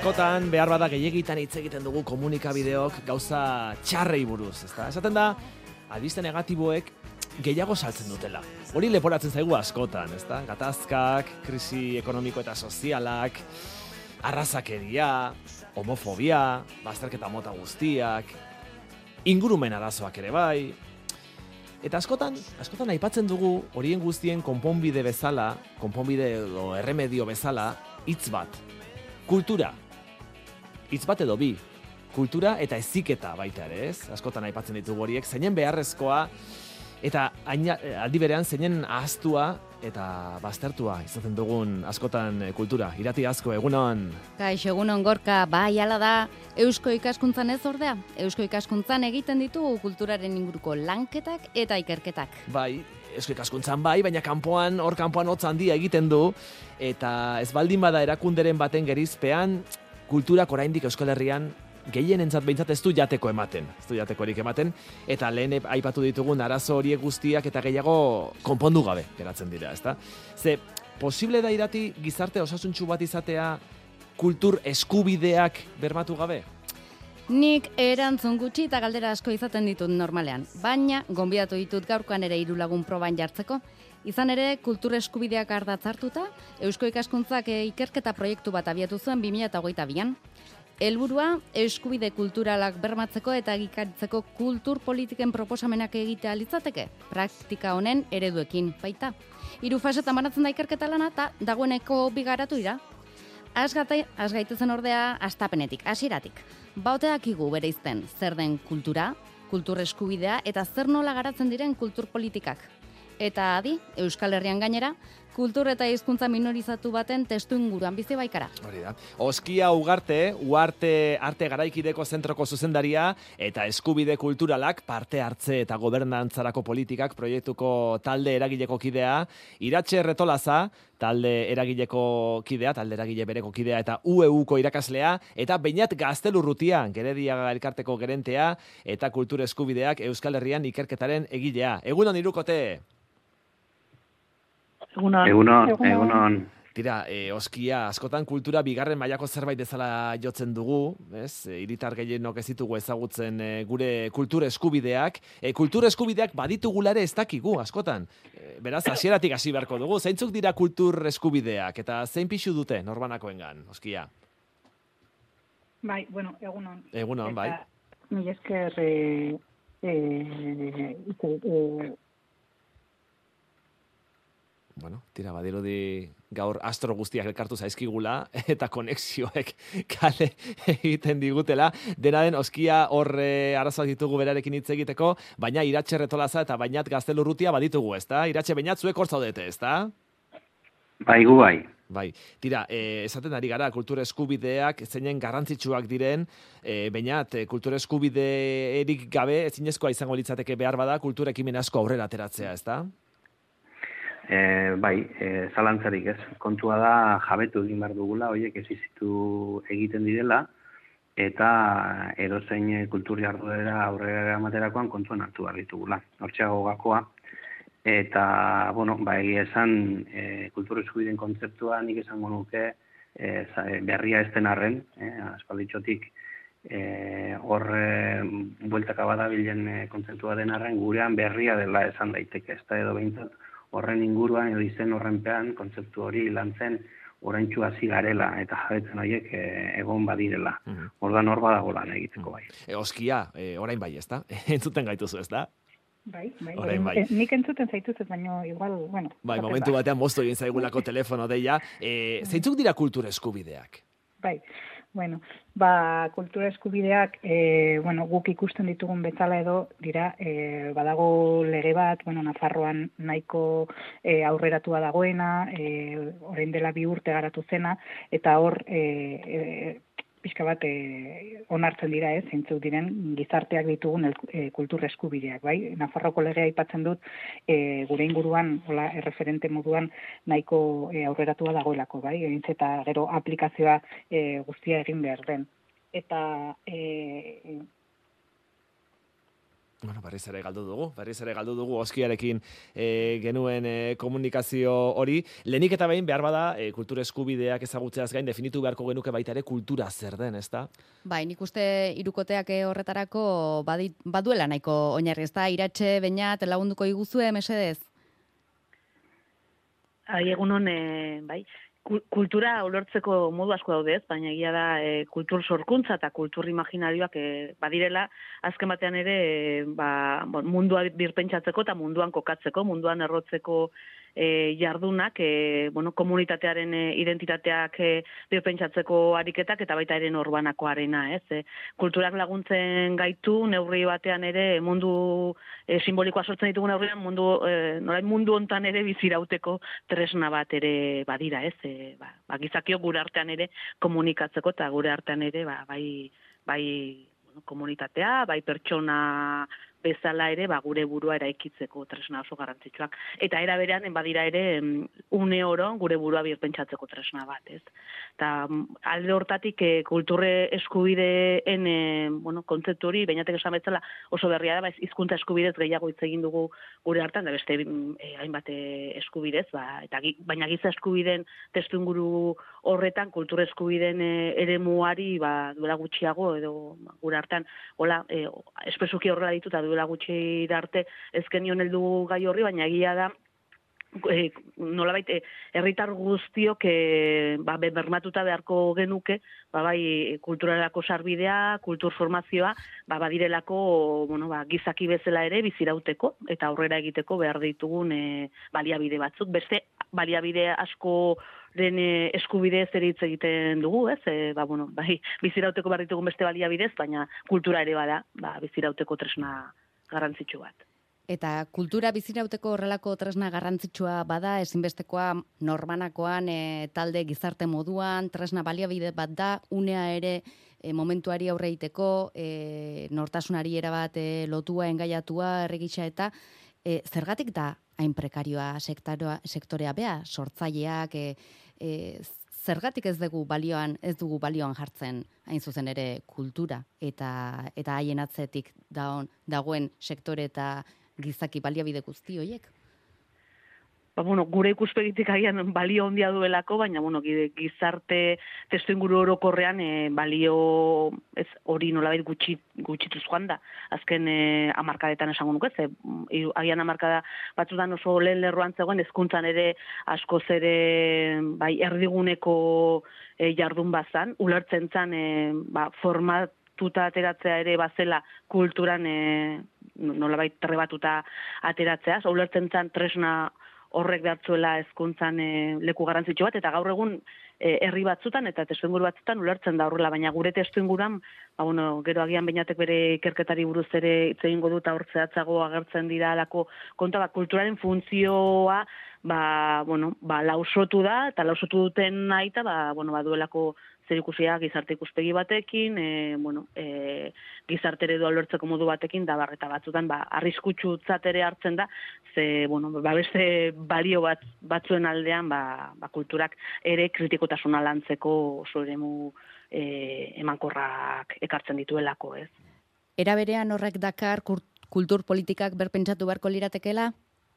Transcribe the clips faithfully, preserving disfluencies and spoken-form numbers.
askotan, behar bada gehiagitan hitz egiten dugu komunikabideok gauza txarrei buruz, ezta? Esaten da, albiste negatiboek gehiago saltzen dutela. Hori leporatzen zaigu askotan, ezta? Gatazkak, krisi ekonomiko eta sozialak, arrazakeria, homofobia, bazterketa mota guztiak, ingurumen arazoak ere bai. Eta askotan, askotan aipatzen dugu horien guztien konponbide bezala, konponbide edo erremedio bezala, hitz bat. Kultura. Hitz bat edo bi. Kultura eta heziketa baita ere, ez? Askotan aipatzen ditugu horiek, zeinen beharrezkoa eta aina, aldi berean zeinen ahaztua eta baztertua izaten dugun askotan kultura. Irati asko, egunon. Kaixo, egunon Gorka, bai hala da, Eusko ikaskuntzan ez ordea. Eusko ikaskuntzan egiten ditugu kulturaren inguruko lanketak eta ikerketak. Bai, Eusko ikaskuntzan bai, baina kanpoan, hor kanpoan hotz handia egiten du, eta ez baldin bada erakunderen baten gerizpean, kulturak oraindik Euskal Herrian gehienentzat behintzat ez du jateko ematen, ez du jatekorik ematen, eta lehen aipatu ditugun arazo horiek guztiak eta gehiago konpondu gabe geratzen dira, ezta? Ze, posible da Irati gizarte osasuntsu bat izatea kultur eskubideak bermatu gabe? Nik erantzun gutxi eta galdera asko izaten ditut normalean, baina gonbidatu ditut gaurkoan ere hiru lagun proban jartzeko. Izan ere, kultur eskubideak ardatz hartuta, Eusko ikaskuntzak ikerketa proiektu bat abiatu zuen bi mila hogeita bian. Helburua, eskubide kulturalak bermatzeko eta egikaritzeko kultur politiken proposamenak egitea litzateke, praktika honen ereduekin baita. Hiru fasetan banatzen da ikerketa lana eta dagoeneko bigaratu dira. Asgaitezen ordea astapenetik, hasieratik. Bauteak igu bereizten zer den kultura, kultur eskubidea eta zer nola garatzen diren kultur politikak. Eta adi, Euskal Herrian gainera, kultur eta hizkuntza minorizatu baten testu inguruan bizi baikara. Hori da. Oskia Ugarte, Uarte Arte Garaikideko Zentroko zuzendaria eta eskubide kulturalak parte hartze eta gobernantzarako politikak proiektuko talde eragileko kidea, Iratxe Retolaza, talde eragileko kidea, talde eragile bereko kidea eta U E Uko irakaslea, eta Beñat Gaztelurrutia, Gerediaga elkarteko gerentea eta kultur eskubideak Euskal Herrian ikerketaren egilea. Egunon hirukote. Egunon. Egunon, egunon. Tira, e, oskia, askotan kultura bigarren mailako zerbait bezala jotzen dugu, ez? E, hiritar gehienok ez ditugu ezagutzen e, gure kultur eskubideak. E, kultur eskubideak baditugula ere ez dakigu, askotan. E, beraz, hasieratik hasi beharko dugu. Zeintzuk dira kultur eskubideak eta zein pixu dute norbanakoengan, oskia? Bai, bueno, egunon. Egunon, bai. Mila esker eh, eh, eh, Bueno, tira, badirudi gaur astro guztiak elkartu zaizkigula eta konexioek kale egiten digutela. Dena den, oskia horre arazoak ditugu berarekin hitz egiteko, baina Iratxe Retolaza eta Beñat Gaztelurrutia baditugu, ezta? Iratxe, Beñat, zuek hor zaudete, ezta? Bai, gu bai. Bai, tira, e, esaten ari gara, kultur eskubideak zeinen garrantzitsuak diren, e, Beñat, kultur eskubideerik gabe, ezinezkoa izango litzateke behar bada, kultur ekimen asko aurrera ateratzea, ezta? E, bai, e, zalantzarik ez. Kontua da jabetu egin behar dugula, horiek existitu egiten direla, eta edozein kultur jarduera aurrera amaterakoan kontuan hartu behar ditugula. Hortxeago gakoa. Eta, bueno, ba, egia esan, e, kultur eskubideen kontzeptua nik esango nuke e, berria ez den arren, e, aspalditxotik, e, hor e, bueltaka badabilen e, kontzeptua den arren, gurean berria dela esan daiteke, ez da edo behintzat, horren inguruan edo izen horrenpean kontzeptu hori lantzen oraintsu hasi garela eta jabetzen horiek e, egon badirela. Uh-huh. Ordan hor badago lan egiteko bai. E, oskia, e, orain bai, ezta? Entzuten gaituzu, ezta? Bai, bai. Orain bai. E, nik entzuten zaituzet, baina igual, bueno. Bai, momentu batean moztu egin zaigulako telefono deia. E, zeintzuk dira kultur eskubideak? Bai. Bueno, ba, kultura eskubideak, e, bueno, guk ikusten ditugun bezala edo dira, e, badago lege bat, bueno, Nafarroan nahiko e, aurreratua dagoena, e, orain dela bi urte garatu zena, eta hor, e, e, pixka bat e, onartzen dira, ez, zeintzuk diren gizarteak ditugun el, e, kultur eskubideak, bai? Nafarroko legea aipatzen dut, e, gure inguruan, hola, erreferente moduan nahiko e, aurreratua dagoelako, bai? Egintz eta gero aplikazioa e, guztia egin behar den. Eta... E, Bueno, berriz ere galdu dugu, berriz ere galdu dugu Oskiarekin e, genuen e, komunikazio hori. Lehenik eta behin behar bada e, kultura eskubideak ezagutzeaz gain definitu beharko genuke baita ere kultura zer den, ezta? Bai, nik uste hirukoteak horretarako badi, baduela nahiko oinarri, ezta? Iratxe, Beñat, lagunduko iguzue, mesedez? Ai, egunon, e, bai, kultura ulertzeko modu asko daude, ez, baina egia da e, kultur sorkuntza eta kultur imaginarioak e, badirela, azken batean ere e, ba, bon, mundua birpentsatzeko eta munduan kokatzeko, munduan errotzeko e, jardunak, e, bueno, komunitatearen e, identitateak e, birpentsatzeko ariketak eta baita ere norbanakoarena, ez. E, kulturak laguntzen gaitu neurri batean ere mundu e, simbolikoa sortzen ditugu neurrian mundu e, norain mundu hontan ere bizirauteko tresna bat ere badira, ez. E, ba, ba, gizakiok gure artean ere komunikatzeko eta gure artean ere ba, bai, bai bueno, komunitatea, bai pertsona bezala ere ba, gure burua eraikitzeko tresna oso garrantzitsuak. Eta era berean badira ere une oro gure burua birpentsatzeko tresna bat, ez. Eta alde hortatik e, kulturre eskubideen e, bueno, kontzeptu hori, Beñatek esan bezala oso berria da, ba, hizkuntza eskubidez gehiago hitz egin dugu gure hartan, da beste e, hainbat eskubidez, ba, eta, baina giza eskubideen testuinguru horretan kultur eskubideen e, eremuari ba, duela gutxiago edo gure hartan hola, e, espesuki horrela ditu eta duela gutxi arte ezkenion heldu gai horri, baina egia da e, nolabait herritar guztiok e, ba, bermatuta beharko genuke, ba, bai kulturalako sarbidea, kultur formazioa, ba, badirelako bueno, ba, gizaki bezala ere bizirauteko eta aurrera egiteko behar ditugun e, baliabide batzuk. Beste baliabide asko den eskubide zer hitz egiten dugu, ez? E, ba, bueno, bai, bizirauteko behar ditugun beste baliabidez, baina kultura ere bada, ba, bizirauteko tresna garrantzitsu bat. Eta kultura bizirauteko horrelako tresna garrantzitsua bada, ezinbestekoa norbanakoan e, talde gizarte moduan, tresna baliabide bat da, unea ere e, momentuari aurre egiteko, e, nortasunari erabat e, lotua, engaiatua, erregitxa eta e, zergatik da hain prekarioa sektorea, sektorea bea, sortzaileak, e, e, zergatik ez dugu balioan, ez dugu balioan jartzen hain zuzen ere kultura eta eta haien atzetik daon, dagoen sektore eta gizaki baliabide guzti horiek? Ba, bueno, gure ikuspegitik agian balio handia duelako, baina bueno, gizarte testuinguru orokorrean e, balio ez hori nolabait gutxi gutxituz joan da. Azken e, hamarkadetan esango nuke, ze agian hamarkada batzutan oso lehen lerroan zegoen hezkuntzan ere askoz ere bai erdiguneko e, jardun bazan, ulertzen zan e, ba, formatuta ateratzea ere bazela kulturan e, nolabait trebatuta ateratzea, ulertzen zan tresna horrek behartzuela hezkuntzan e, leku garrantzitsu bat, eta gaur egun e, herri batzutan eta testuinguru batzutan ulertzen da horrela, baina gure testuinguran, ba, bueno, gero agian Beñatek bere ikerketari buruz ere hitz egingo dut hor zehatzago agertzen dira alako konta, ba, kulturaren funtzioa ba, bueno, ba, lausotu da, eta lausotu duten nahi eta ba, bueno, ba, duelako zer ikusia gizarte ikuspegi batekin, e, bueno, e, gizarte eredua ulertzeko modu batekin, da barreta batzutan, ba, arriskutsutzat ere hartzen da, ze, bueno, ba, beste balio bat, batzuen aldean, ba, ba, kulturak ere kritikotasuna lantzeko oso eremu e, emankorrak ekartzen dituelako, ez. Era berean horrek dakar kultur politikak berpentsatu beharko liratekela?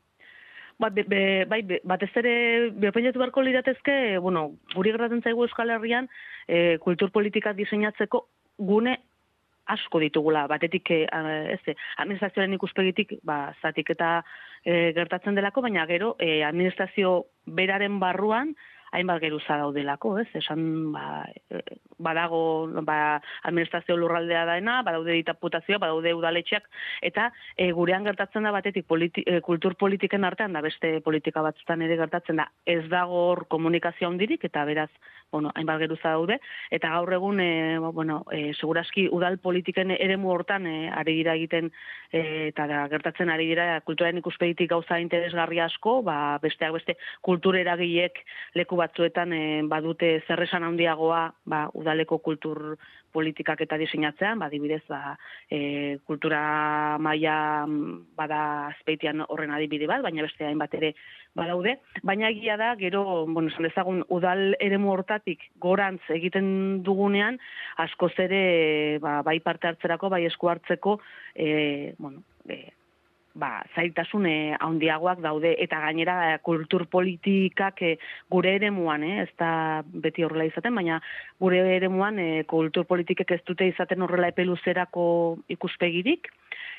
Ba, be, be, bai, be, batez ere berpentsatu beharko liratezke, bueno, guri gertatzen zaigu Euskal Herrian, e, kultur politika diseinatzeko gune asko ditugula, batetik e, ez, administrazioaren ikuspegitik, ba, zatik eta e, gertatzen delako, baina gero e, administrazio beraren barruan hainbat geruza daudelako, ez? Esan ba, badago ba, administrazio lurraldea daena, badaude diputazioa, badaude udaletxeak, eta e, gurean gertatzen da batetik politi, e, kultur politiken artean, da beste politika batzutan ere gertatzen da, ez dago hor komunikazio handirik, eta beraz, bueno, hainbat geruza daude, eta gaur egun, e, bueno, e, seguraski udal politiken eremu hortan e, ari dira egiten, e, eta da, gertatzen ari dira kulturaren ikuspegitik gauza interesgarri asko, ba, besteak beste kultur eragileek leku leku batzuetan e, badute zerresan handiagoa ba, udaleko kultur politikak eta diseinatzean, badibidez, ba, e, kultura maila bada Azpeitian horren adibide bat, baina beste hainbat ere badaude, baina egia da, gero, bueno, esan dezagun, udal eremu hortatik gorantz egiten dugunean, askoz ere, ba, bai parte hartzerako, bai esku hartzeko, e, bueno, e, ba, zailtasun handiagoak daude, eta gainera kultur politikak e, gure eremuan, eh, ez da beti horrela izaten, baina gure eremuan e, kultur politikek ez dute izaten horrela epe luzerako ikuspegirik,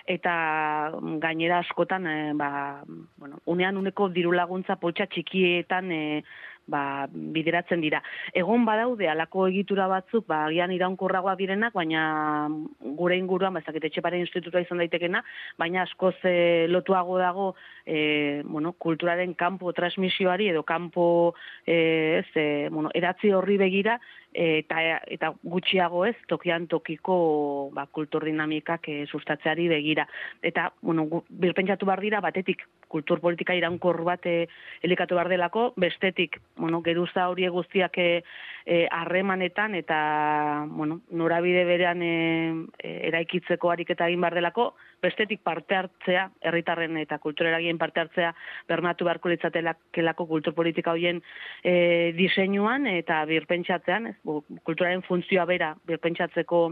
eta gainera askotan, e, ba, bueno, unean uneko diru laguntza poltsa txikietan e, ba, bideratzen dira. Egon badaude alako egitura batzuk, ba, agian iraunkorragoa direnak, baina gure inguruan, ba, ezakit Etxepare institutua izan daitekena, baina askoz e, lotuago dago e, bueno, kulturaren kanpo transmisioari edo kanpo e, ez, e, bueno, eratzi horri begira, eta, eta gutxiago ez, tokian tokiko ba, kultur dinamikak e, sustatzeari begira. Eta, bueno, birpentsatu behar dira, batetik kultur politika iraunkor bat e, elikatu behar delako, bestetik, bueno, geruza hori guztiak harremanetan e, eta, bueno, norabide berean e, e, eraikitzeko ariketa egin behar delako, bestetik parte hartzea, herritarren eta kultureragien parte hartzea bermatu beharko litzatelako kultur politika horien e, diseinuan eta birpentsatzean, ez, kulturaren funtzioa bera birpentsatzeko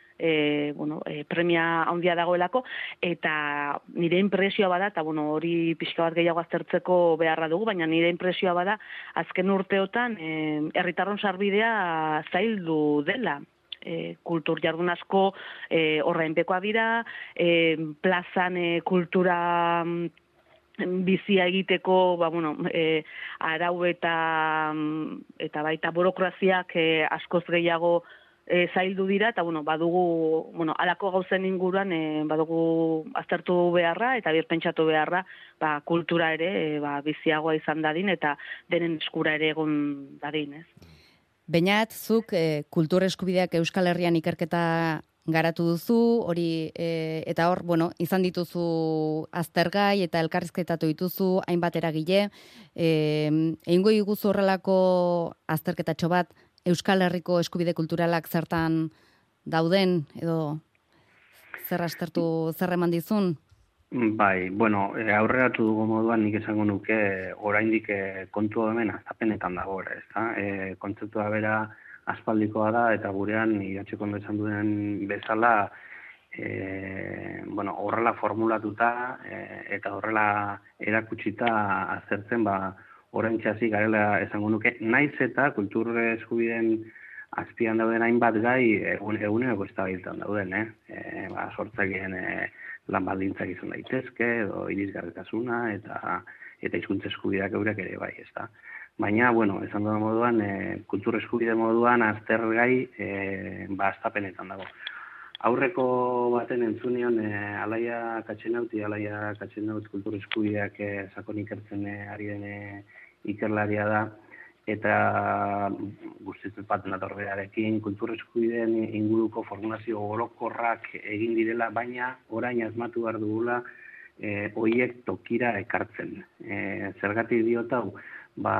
E, bueno, e, premia handia dagoelako, eta nire impresioa bada, eta bueno, hori pixka bat gehiago aztertzeko beharra dugu, baina nire impresioa bada, azken urteotan, e, herritarron sarbidea zaildu dela. E, kultur jardun asko e, horrenpekoa dira, e, plazan e, kultura bizia egiteko, ba, bueno, e, arau eta, eta baita burokraziak e, askoz gehiago E, zaildu dira, eta bueno, badugu, bueno, alako gauzen inguruan e, badugu aztertu beharra eta birpentsatu beharra, ba, kultura ere e, ba, biziagoa izan dadin eta denen eskura ere egon dadin, ez? Beñat, zuk e, kultur eskubideak Euskal Herrian ikerketa garatu duzu, hori e, eta hor, bueno, izan dituzu aztergai eta elkarrizketatu dituzu hainbat eragile, e, egingo iguzu horrelako azterketatxo bat Euskal Herriko eskubide kulturalak zertan dauden, edo zer aztertu, zer eman dizun? Bai, bueno, aurreratu dugu moduan nik esango nuke oraindik kontu hemen aztapenetan dago, ez da? E, kontzeptua bera aspaldikoa da, eta gurean, iratxeko ondo esan duen bezala, e, bueno, horrela formulatuta, e, eta horrela erakutsita azertzen, ba, orain txasi garela esango nuke, naiz eta kultur eskubideen azpian dauden hainbat gai egun, eguneko eztabaidan dauden, eh? E, ba, sortzaileen e, lan baldintzak izan daitezke, edo irisgarritasuna, eta eta hizkuntza eskubideak eurak ere bai, ez da. Baina, bueno, esan duen moduan, e, kultur eskubide moduan aztergai e, ba, aztapenetan dago. Aurreko baten entzunion, e, Alaia Katxenauti, Alaia Katxenaut kultur eskubideak e, sakon ikertzen e, ari den e, ikerlaria da, eta guztitzen bat natorbearekin kultur eskubideen inguruko formulazio orokorrak egin direla, baina orain asmatu behar dugula e, hoiek tokira ekartzen. E, zergatik diot hau, ba,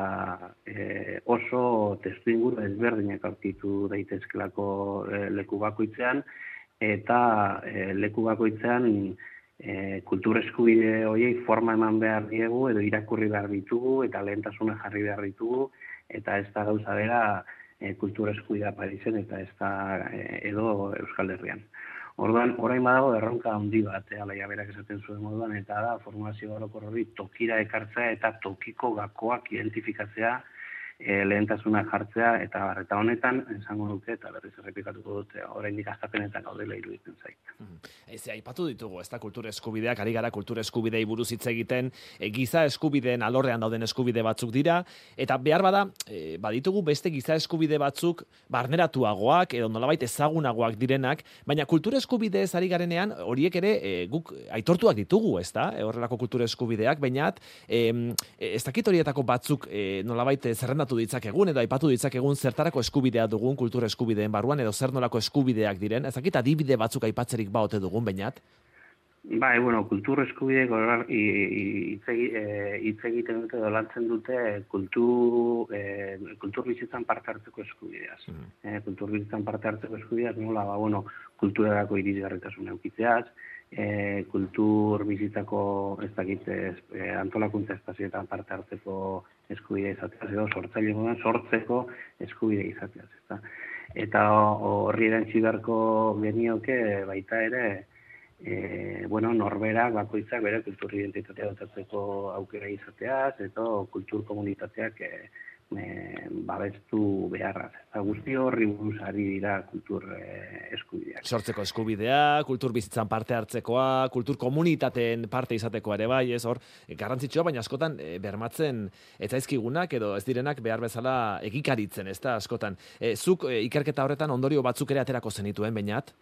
e, oso testu inguru ezberdinak aurkitu daitezkelako e, leku bakoitzean, eta e, leku bakoitzean E, kultur eskubide horiei forma eman behar diegu, edo irakurri behar ditugu, eta lehentasuna jarri behar ditugu, eta ez da gauza bera e, kultur eskubidea Parisen, eta ez da e, edo Euskal Herrian. Orduan, orain badago erronka handi bat, e, Alaia berak esaten zuen moduan, eta da formulazio orokor hori tokira ekartzea eta tokiko gakoak identifikatzea, E, lehentasuna jartzea, eta eta honetan, esango nuke, eta berriz errepikatuko dute, oraindik aztapenetan gaudela iruditzen zait. Ez, aipatu ditugu, ez da kultur eskubideak, ari gara kultur eskubidei buruz hitz egiten, e, giza eskubideen alorrean dauden eskubide batzuk dira, eta behar bada, e, baditugu beste giza eskubide batzuk barneratuagoak, edo nolabait ezagunagoak direnak, baina kultur eskubideez ari garenean, horiek ere e, guk aitortuak ditugu, ez da, e, horrelako kultur eskubideak, bainat, e, ez dakit horietako batzuk e, nolabait zerrendatu ditzakegun edo aipatu ditzakegun zertarako eskubidea dugun kultur eskubideen barruan edo zer nolako eskubideak diren, ez dakit adibide batzuk aipatzerik baote dugun, Beñat? Bai, bueno, kultur eskubideek hitz egiten dute, dolantzen dute kultur, eh, kultur bizitzan parte hartzeko eskubideaz. Mm. Eh, kultur bizitzan parte hartzeko eskubideaz, nola, ba, bueno, kulturarako irisgarritasun eukitzeaz, eh, kultur bizitzako, ez dakit, eh, antolakuntza estazioetan parte hartzeko eskubidea izateaz, edo sortzaile moduan sortzeko eskubidea izateaz. Eta, eta horri erantzi beharko genioke baita ere, E, bueno, norberak bakoitzak bere kultur identitatea dotatzeko aukera izateaz, eta kultur komunitateak e, e, babestu beharraz. Eta guzti horri buruz ari dira kultur e, eskubideak. Sortzeko eskubidea, kultur bizitzan parte hartzekoa, kultur komunitateen parte izatekoa ere bai, ez hor, garrantzitsua, baina askotan e, bermatzen ez zaizkigunak edo ez direnak behar bezala egikaritzen, ez da askotan. E, zuk e, ikerketa horretan ondorio batzuk ere aterako zenituen, Beñat?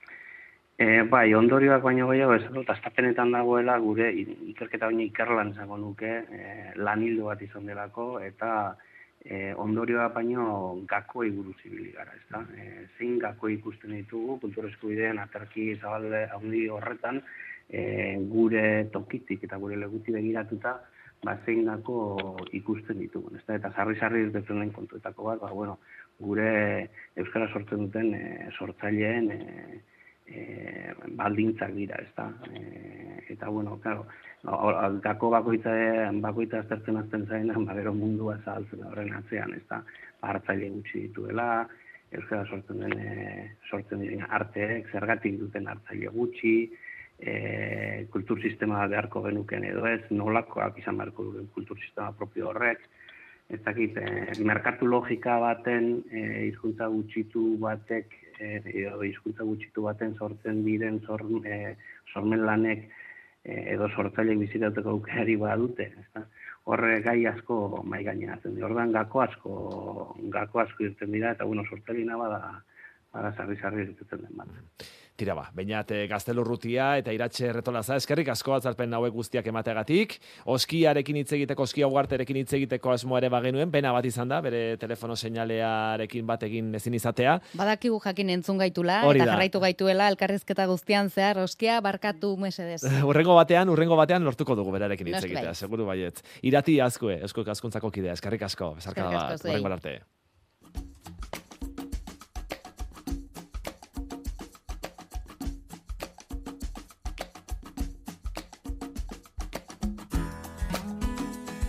E, bai, ondorioak baino gehiago ez dut, astapenetan dagoela gure ikerketa baino ikerlan zango nuke e, lan hildo bat izan delako, eta e, ondorioak baino gakoi buruz ibili gara, ez da? E, zein gakoi ikusten ditugu, kultur eskubideen aterki zabalde handi horretan, e, gure tokitik eta gure leguti begiratuta, ba, zein gako ikusten ditugu, ez da? Eta sarri-sarri irtetzen den kontuetako bat, ba, bueno, gure euskara sortzen duten e, sortzaileen e, E, baldintzak dira, ez da. E, eta, bueno, claro, gako bakoitza, bakoitza aztertzen azten zainan, bagero mundua zahaltzen horren atzean, ez da. Hartzaile gutxi dituela, euskara sortzen den, e, sortzen diren arteek, zergatik duten hartzaile gutxi, e, kultur sistema beharko genuken edo ez, nolakoak izan beharko duen kultur sistema propio horrek, ez dakit, e, merkatu logika baten, e, hizkuntza gutxitu batek, edo hizkuntza gutxitu baten sortzen diren sor, e, sormen lanek e, edo sortzaileek bizitauteko aukerari badute, ezta? Horre gai asko mai gaineratzen dira. Ordan gako asko, gako asko irten dira eta bueno, sortzailena bada bada sarri-sarri irtetzen den bat. Tira ba, Beñat Gaztelurrutia eta Iratxe Retolaza, eskerrik asko atzalpen hauek guztiak emateagatik. Oskiarekin hitz egiteko, Oskia Ugarterekin hitz egiteko asmoa ere bagenuen, pena bat izan da, bere telefono seinalearekin bat egin ezin izatea. Badakigu jakin entzun gaitula, Hori eta da. jarraitu gaituela, elkarrizketa guztian zehar, Oskia, barkatu mesedez. Urrengo batean, urrengo batean lortuko dugu berarekin hitz Noski egitea, bai. seguru baietz. Irati Azkue, Eusko Kaskuntzako kidea, eskerrik asko, besarkada Eskerrik asko bat, zuei. urrengo arte.